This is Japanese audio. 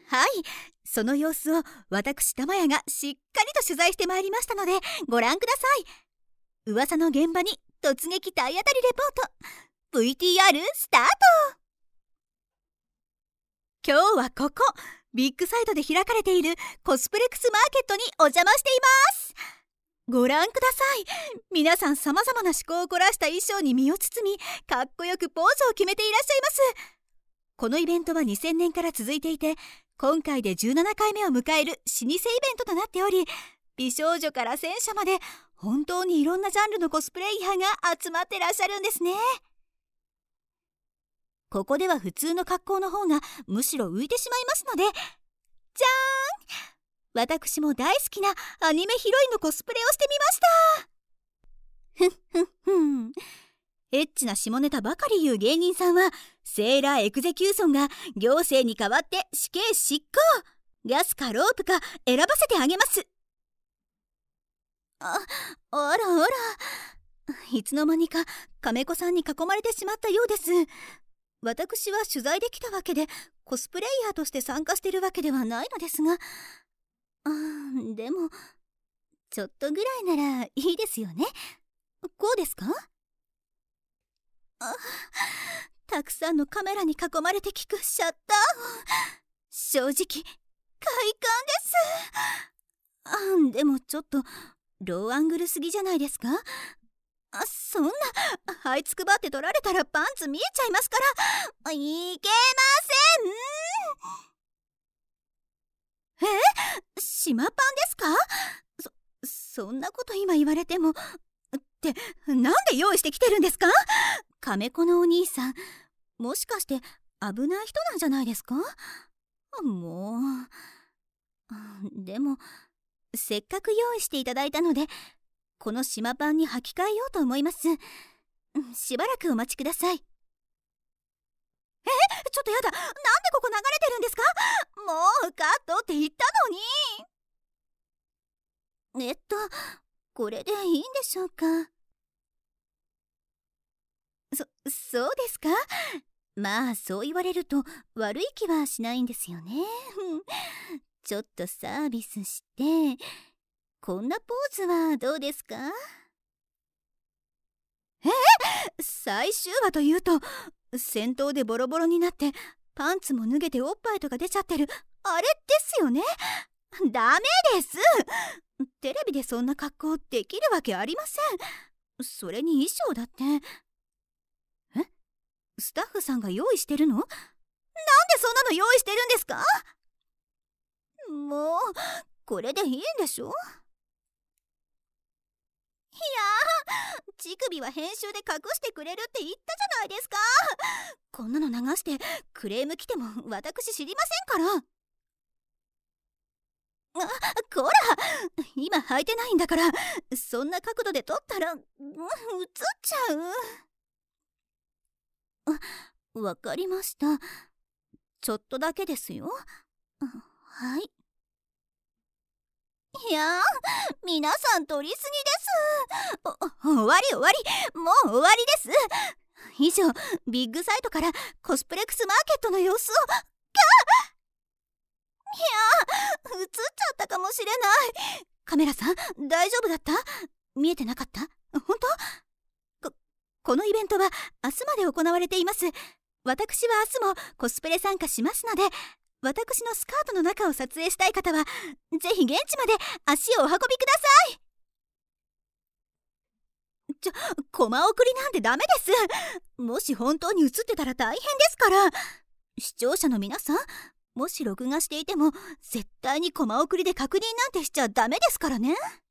はい、その様子を私玉屋がしっかりと取材してまいりましたのでご覧ください。噂の現場に突撃体当たりレポート VTR スタート。今日はここビッグサイトで開かれているコスプレックスマーケットにお邪魔しています。ご覧ください。皆さん様々な趣向を凝らした衣装に身を包み、かっこよくポーズを決めていらっしゃいます。このイベントは2000年から続いていて、今回で17回目を迎える老舗イベントとなっており、美少女から戦車まで本当にいろんなジャンルのコスプレイヤーが集まってらっしゃるんですね。ここでは普通の格好の方がむしろ浮いてしまいますので、じゃーん、私も大好きなアニメヒロインのコスプレをしてみました。ふんふんふん。エッチな下ネタばかり言う芸人さんはセーラーエグゼキューソンが行政に代わって死刑執行、ガスかロープか選ばせてあげます。あらあら、いつの間にか亀子さんに囲まれてしまったようです。私は取材できたわけでコスプレイヤーとして参加しているわけではないのですが、でもちょっとぐらいならいいですよね。こうですか？たくさんのカメラに囲まれて聞くシャッター音、正直快感です。でもちょっとローアングルすぎじゃないですか？そんな這いつくばって撮られたらパンツ見えちゃいますから、いけません。島パンですか？そんなこと今言われても。ってなんで用意してきてるんですか？亀子のお兄さん、もしかして危ない人なんじゃないですか？もう。でもせっかく用意していただいたのでこの島パンに履き替えようと思います。しばらくお待ちください。ちょっとやだ、なんでここ流れてるんですか？もうカットって言ったのに。これでいいんでしょうか？そうですか？まあそう言われると悪い気はしないんですよね。ちょっとサービスしてこんなポーズはどうですか？最終話というと戦闘でボロボロになってパンツも脱げておっぱいとか出ちゃってるあれですよね。ダメです。テレビでそんな格好できるわけありません。それに衣装だって。スタッフさんが用意してるの？なんでそんなの用意してるんですか？もうこれでいいんでしょ？いやー、乳首は編集で隠してくれるって言ったじゃないですか。こんなの流してクレーム来ても私知りませんから。こら、今履いてないんだから、そんな角度で撮ったら映っちゃう。わかりました。ちょっとだけですよ。はい。いやー、皆さん撮りすぎです。終わり、もう終わりです。以上、ビッグサイトからコスプレックスマーケットの様子を。いやー、映っちゃったかもしれない。カメラさん大丈夫だった？見えてなかった？本当？このイベントは明日まで行われています。私は明日もコスプレ参加しますので、私のスカートの中を撮影したい方はぜひ現地まで足をお運びください。コマ送りなんてダメです。もし本当に映ってたら大変ですから。視聴者の皆さん、もし録画していても絶対にコマ送りで確認なんてしちゃダメですからね。